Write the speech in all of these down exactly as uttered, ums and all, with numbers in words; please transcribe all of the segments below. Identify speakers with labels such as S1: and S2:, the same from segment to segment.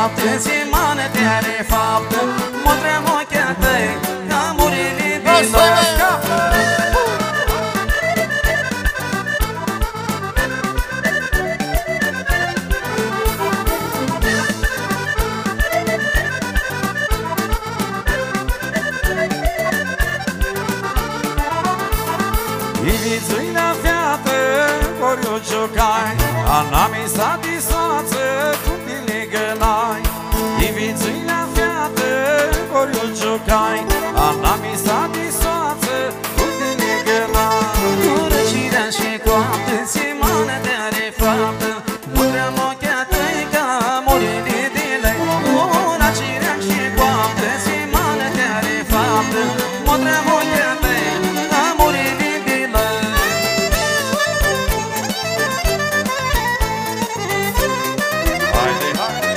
S1: fapt, ți manete de fapt, mă treamă ochii tăi, ca murile din
S2: Ivițuina fiată, coriu ciocai, Anami satisfață, cum te legănai. Ivițuina fiată, coriu ciocai, Anami satisfață, cum te legănai.
S1: cu răcirea și coaptă, ți manete de fapt, mă treamă ochii tăi, ca murile din cu răcirea și coaptă, ți manete de fapt, mă treamă ochii tăi, ca murile din
S2: Haide, haide!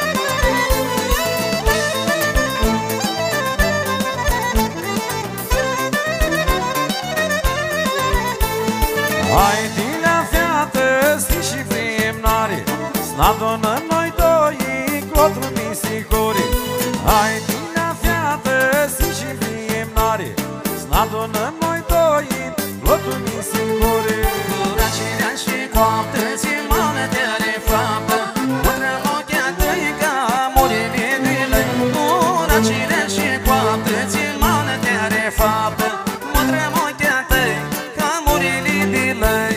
S2: Hai tinea fiată, sti și primnare, Snadonă noi doi, clotru nisicori. Hai tinea fiată, sti și primnare, Snadonă noi doi, clotru nisicori.
S1: cu răcirea și coaptă, ți manete de fapt, mă treamă ochii tăi, ca murile din cu răcirea și coaptă, ți manete de fapt, mă treamă ochii tăi, ca murile din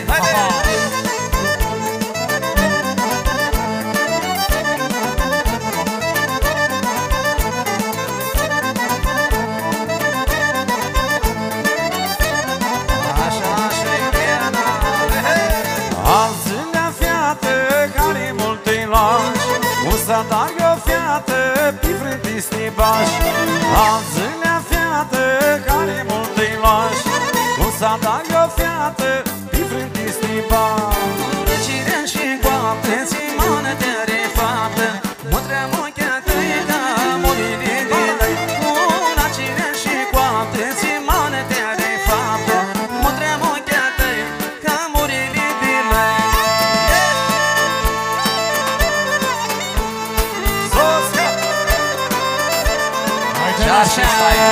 S1: așa și Diana,
S2: Alzânea fiată, care mult-i lași, Un sadargă fiată, pe frântisni bași. Alzânea fiată, care mult-i lași, Un sadargă fiată, pe frântisni bași.
S1: cu răcirea și coaptă, ți manete de fapt, mă treamă ochii tăi, ca murile din cu răcirea și coaptă, ți manete de fapt, mă treamă ochii tăi, ca murile din
S2: Soția!
S1: și așa e.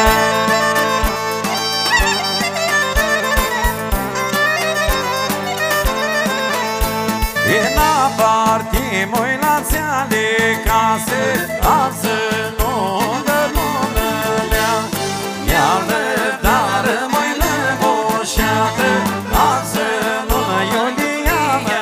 S2: E na parti moi la țiale case, Azi nu dă lună mea, Mi-a lădară moi lăboșeată, Azi lună Iuliana.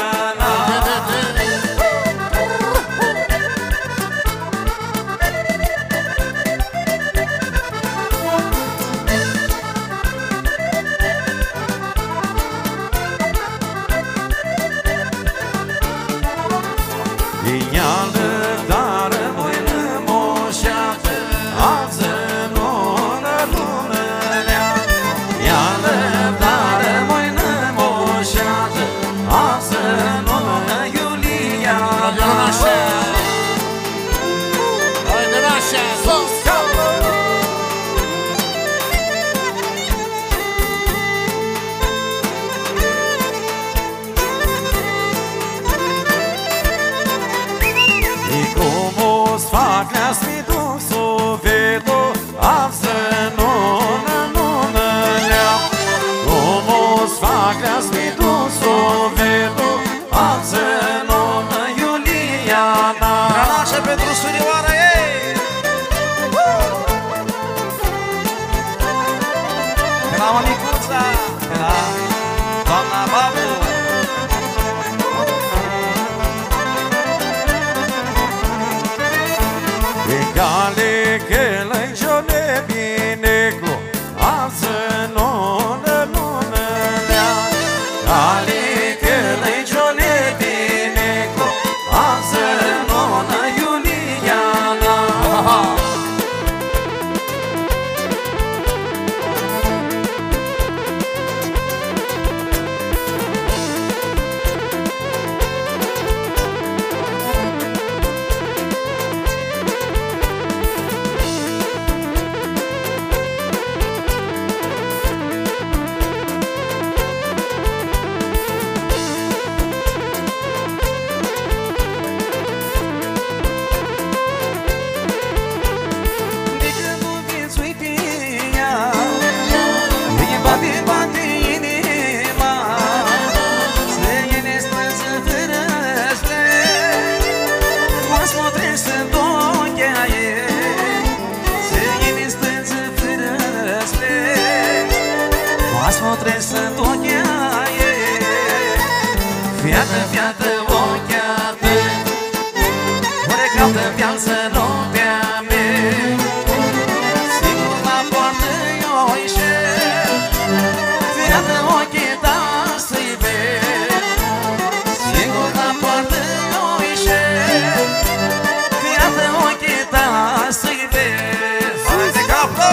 S2: Mi-a lădară moi lăboșeată,
S1: trebuie să-ți ochiaie. Fiată, fiată, ochiată, ori caută viață lumea mea. Sigur la poartă eu ieșesc, fiată, ochii ta să-i vezi. Sigur la poartă eu ieșesc, fiată, ochii ta să-i vezi. Hai de capă!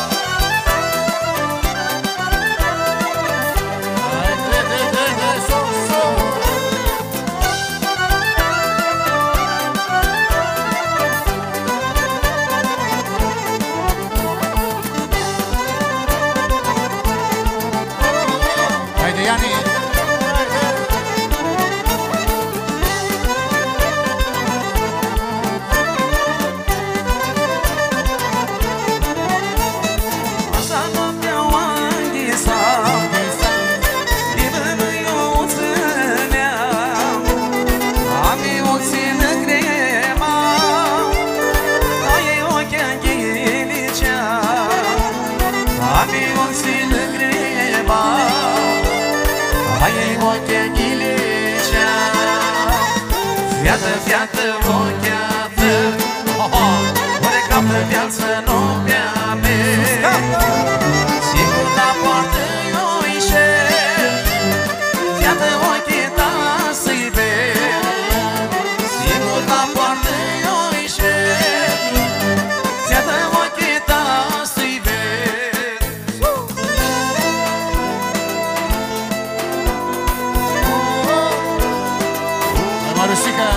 S1: Fiată, fiată, ochiată, ori captă viață lumea mea. Sigur la poartă eu ieșesc, fiată, ochii ta să-i vezi. Sigur la poartă eu ieșesc, fiată, ochii ta să-i vezi.
S3: Marusica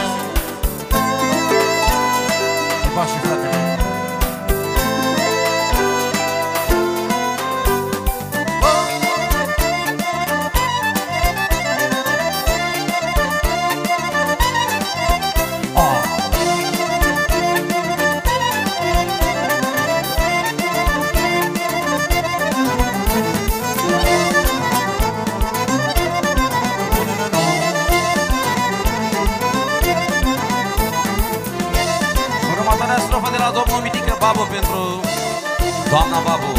S3: Iba și fratele
S2: Strofă de la domnul Mitică Babu pentru doamna Babu.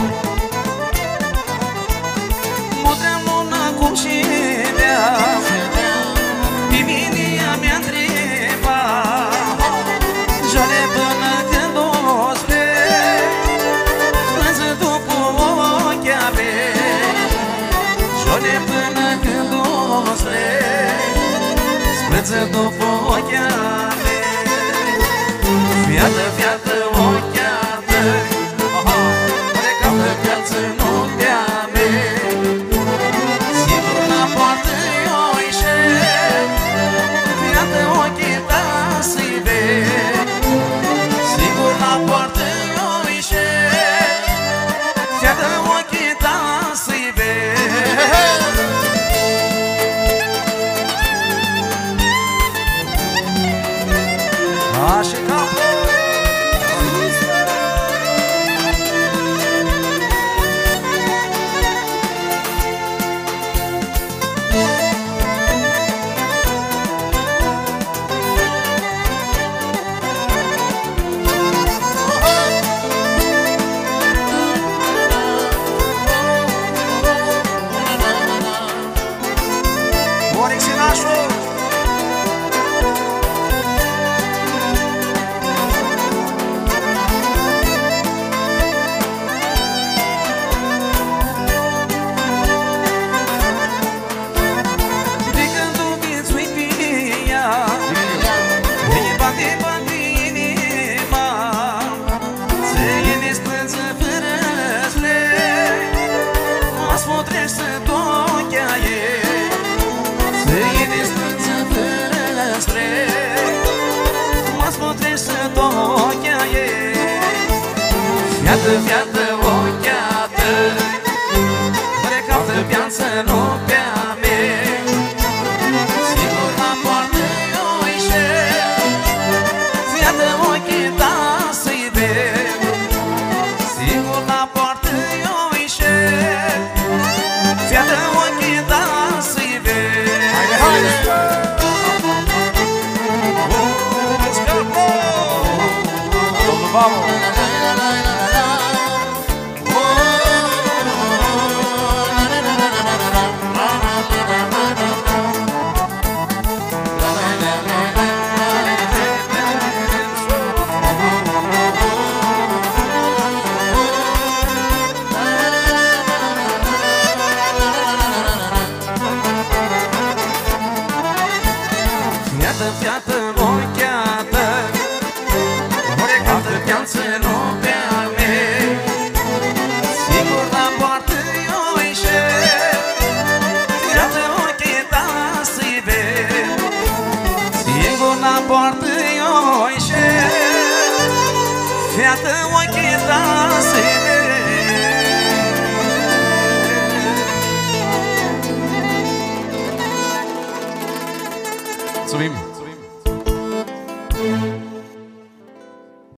S1: Mă-tream luna cum și dea, pe mine mi-a întrebat, joare până când o spre, strânsă după ochea mea. Joare până când o spre, strânsă după ochea mea. Fiată, fiată, ochiată, ori caută viață lumea mea. Sigur la poartă eu ieșesc, fiată, ochii ta să-i vezi. Sigur la poartă eu ieșesc, fiată, ochii ta să-i vezi. Așa capă! Fiată, fiată, ochiată, ori caută viață lumea mea. Sigur la poartă eu ieșesc, fiată, ochii ta să-i vezi. Sigur la poartă eu ieșesc, fiată, ochii ta să-i vezi.
S3: Haide, haide! Domnul Babu!
S1: poartă ioișe, fiată ochii tase.
S2: Mulțumim!